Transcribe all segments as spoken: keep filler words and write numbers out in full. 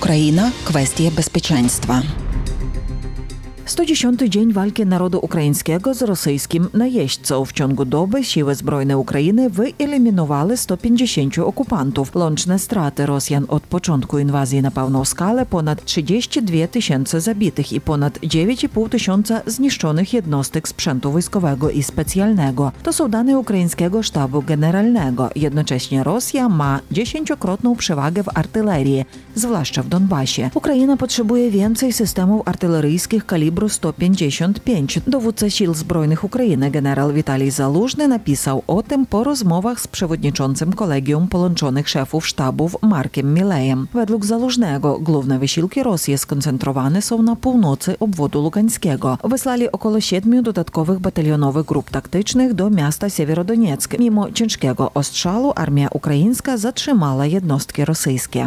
Ukraina – kwestie bezpieczeństwa. sto dziesiąty dzień walki narodu ukraińskiego z rosyjskim najeźdźcą. W ciągu doby siły zbrojne Ukrainy wyeliminowały sto pięćdziesiąt okupantów. Łączne straty Rosjan od początku inwazji na pełną skalę ponad trzydzieści dwie tysiące zabitych i ponad dziewięć i pół tysiąca zniszczonych jednostek sprzętu wojskowego i specjalnego. To są dane ukraińskiego sztabu generalnego. Jednocześnie Rosja ma dziesięciokrotną przewagę w artylerii, zwłaszcza w Donbasie. Ukraina potrzebuje więcej systemów artyleryjskich kalibru sto pięćdziesiąt pięć. Dowódca Sił Zbrojnych Ukrainy generał Witalij Zalużny napisał o tym po rozmowach z przewodniczącym Kolegium Połączonych Szefów Sztabów Markiem Milejem. Według Zalużnego główne wysiłki Rosji skoncentrowane są na północy obwodu lugańskiego. Wysłali około siedmiu dodatkowych batalionowych grup taktycznych do miasta Siewierodonieck. Mimo ciężkiego ostrzału armia ukraińska zatrzymała jednostki rosyjskie.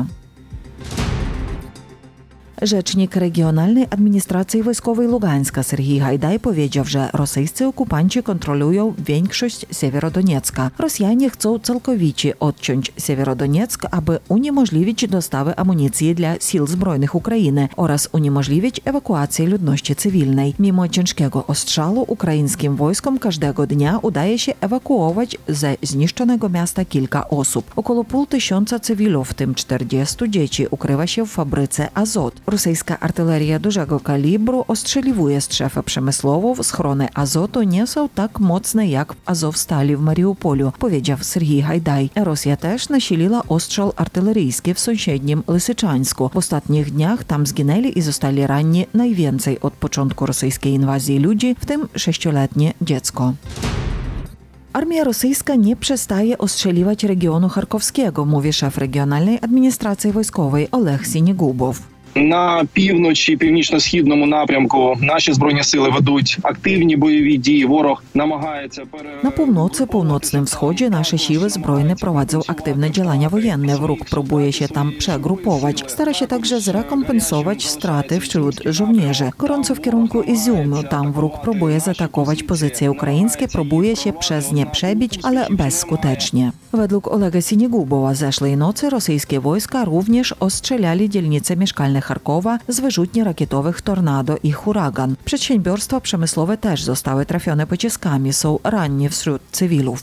Rzecznik Regionalnej Administracji Wojskowej Lugańska Serhii Gajdaj powiedział, że rosyjscy okupanci kontrolują większość Siewierodoniecka. Rosjanie chcą całkowicie odciąć Siewierodonieck, aby uniemożliwić dostawy amunicji dla Sił Zbrojnych Ukrainy oraz uniemożliwić ewakuację ludności cywilnej. Mimo ciężkiego ostrzału ukraińskim wojskom każdego dnia udaje się ewakuować ze zniszczonego miasta kilka osób. Około pół tysiąca cywilów, w tym czterdziestu dzieci, ukrywa się w fabryce Azot. Rosyjska artyleria dużego kalibru ostrzeliwuje strefę przemysłową. Schrony azotu nie są tak mocne jak w Azowstali w Mariupolu, powiedział Serhii Gajdaj. Rosja też nasiliła ostrzał artyleryjski w sąsiednim Lysyczańsku. W ostatnich dniach tam zginęli i zostali ranni najwięcej od początku rosyjskiej inwazji ludzi, w tym sześcioletnie dziecko. Armia rosyjska nie przestaje ostrzeliwać regionu charkowskiego, mówi szef Regionalnej Administracji Wojskowej Олег Сінігубов. На півночі, північно-східному напрямку наші збройні сили ведуть активні бойові дії. Ворог намагається пере... Na północy, północnym wschodzie nasze siły zbrojne prowadzą aktywne działania wojenne. Wróg próbuje się tam przegrupować. Stara się także zrekompensować straty wśród żołnierzy. Gorąco w kierunku Iziumu. Tam wróg próbuje zaatakować pozycje ukraińskie, próbuje się przez nie przebić, ale bezskutecznie. Według Olega Sinigubowa zeszłej nocy rosyjskie wojska również ostrzeliali dzielnice mieszkalne Charkowa z wyrzutni rakietowych Tornado i Huragan. Przedsiębiorstwa przemysłowe też zostały trafione pociskami, są ranni wśród cywilów.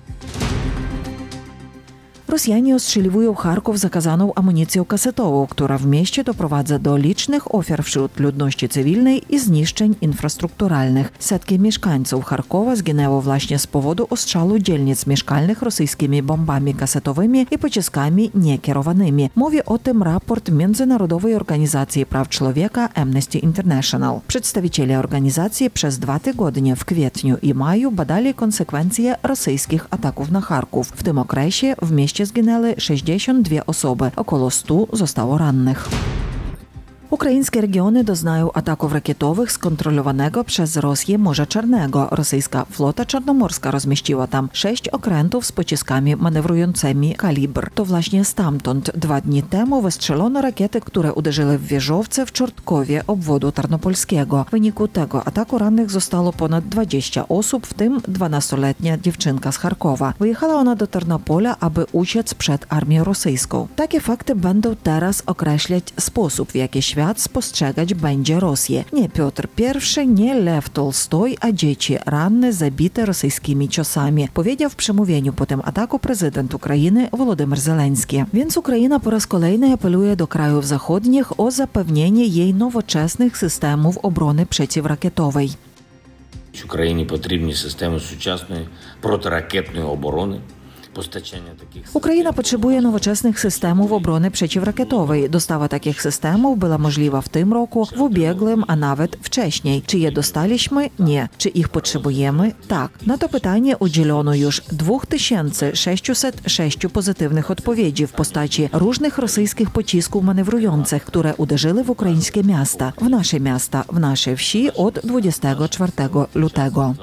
Rosjanie ostrzeliwują Charków zakazaną amunicją kasetową, która w mieście doprowadza do licznych ofiar wśród ludności cywilnej i zniszczeń infrastrukturalnych. Setki mieszkańców Charkowa zginęło właśnie z powodu ostrzału dzielnic mieszkalnych rosyjskimi bombami kasetowymi i pociskami niekierowanymi. Mówi o tym raport Międzynarodowej Organizacji Praw Człowieka Amnesty International. Przedstawiciele organizacji przez dwa tygodnie w kwietniu i maju badali konsekwencje rosyjskich ataków na Charków. W tym okresie w mieście zginęły sześćdziesiąt dwie osoby, około stu zostało rannych. Ukraińskie regiony doznają ataków rakietowych skontrolowanego przez Rosję Morza Czarnego. Rosyjska flota czarnomorska rozmieściła tam sześć okrętów z pociskami manewrującymi kalibr. To właśnie stamtąd dwa dni temu wystrzelono rakiety, które uderzyły w wieżowce w Czortkowie obwodu tarnopolskiego. W wyniku tego ataku rannych zostało ponad dwadzieścia osób, w tym dwunastoletnia dziewczynka z Charkowa. Wyjechała ona do Tarnopola, aby uciec przed armią rosyjską. Takie fakty będą teraz określać sposób, w jaki świat spostrzegać będzie Rosję. Nie Piotr Pierwszy, nie Lew Tolstoj, a dzieci ranne, zabite rosyjskimi ciosami, powiedział w przemówieniu po tym ataku prezydent Ukrainy Wolodymyr Zelenski. Więc Ukraina po raz kolejny apeluje do krajów zachodnich o zapewnienie jej nowoczesnych systemów obrony przeciwrakietowej. Україні потрібні системи сучасної протиракетної оборони. Ukraina potrzebuje nowoczesnych systemów obrony przeciwrakietowej. Dostawa takich systemów była możliwa w tym roku, w ubiegłym, a nawet wcześniej. Czy je dostaliśmy? Nie. Czy ich potrzebujemy? Tak. Na to pytanie udzielono już dwa tysiące sześćset sześć pozytywnych odpowiedzi w postaci różnych rosyjskich pocisków manewrujących, które uderzyły w ukraińskie miasta, w nasze miasta, w nasze wsi od dwudziestego czwartego lutego.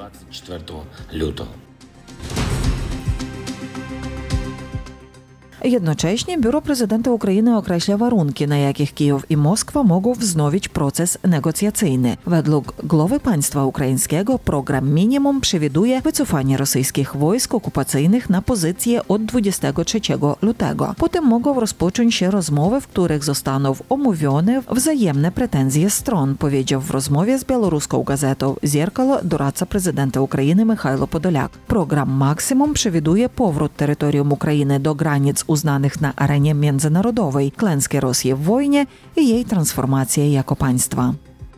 Jednocześnie Biuro Prezydenta Ukrainy określa warunki, na jakich Kijów i Moskwa mogą wznowić proces negocjacyjny. Według głowy państwa ukraińskiego program minimum przewiduje wycofanie rosyjskich wojsk okupacyjnych na pozycje od dwudziestego trzeciego lutego. Potem mogą rozpocząć się rozmowy, w których zostaną omówione wzajemne pretensje stron, powiedział w rozmowie z białoruską gazetą Zierkalo doradca prezydenta Ukrainy Michajlo Podoliak. Program maksimum przewiduje powrót terytorium Ukrainy do granic uznanych na arenie międzynarodowej, klęskę Rosji w wojnie i jej transformację jako państwa.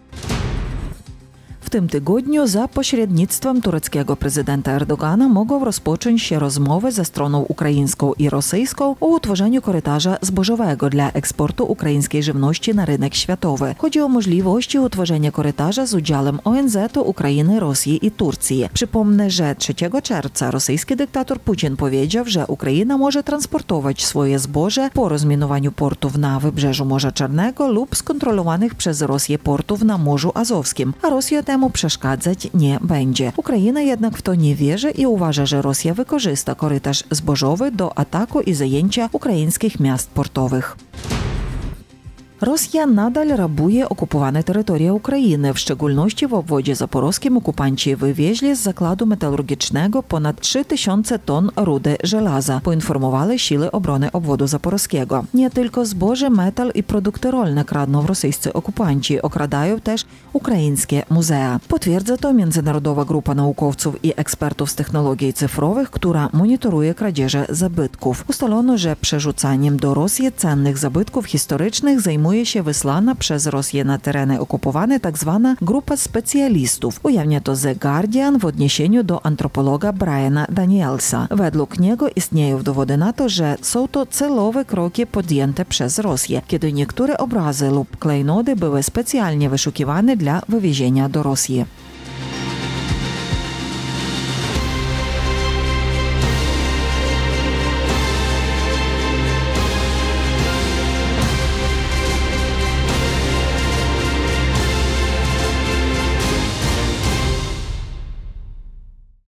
W tym tygodniu za pośrednictwem tureckiego prezydenta Erdogana mogą rozpocząć się rozmowy ze stroną ukraińską i rosyjską o utworzeniu korytarza zbożowego dla eksportu ukraińskiej żywności na rynek światowy. Chodzi o możliwość utworzenia korytarza z udziałem O N Z-u, Ukrainy, Rosji i Turcji. Przypomnę, że trzeciego czerwca rosyjski dyktator Putin powiedział, że Ukraina może transportować swoje zboże po rozminowaniu portów na wybrzeżu Morza Czarnego lub skontrolowanych przez Rosję portów na Morzu Azowskim, a Rosja temu przeszkadzać nie będzie. Ukraina jednak w to nie wierzy i uważa, że Rosja wykorzysta korytarz zbożowy do ataku i zajęcia ukraińskich miast portowych. Rosja nadal rabuje okupowane terytoria Ukrainy, w szczególności w obwodzie zaporowskim okupanci wywieźli z zakładu metalurgicznego ponad trzy tysiące ton rudy żelaza, poinformowały siły obrony obwodu zaporowskiego. Nie tylko zboże, metal i produkty rolne kradną rosyjscy okupanci, okradają też ukraińskie muzea. Potwierdza to międzynarodowa grupa naukowców i ekspertów z technologii cyfrowych, która monitoruje kradzieże zabytków. Ustalono, że przerzucaniem do Rosji cennych zabytków historycznych zajmuje się wysłana przez Rosję na tereny okupowane tzw. grupa specjalistów. Ujawnia to The Guardian w odniesieniu do antropologa Briana Danielsa. Według niego istnieją dowody na to, że są to celowe kroki podjęte przez Rosję, kiedy niektóre obrazy lub klejnoty były specjalnie wyszukiwane dla wywiezienia do Rosji.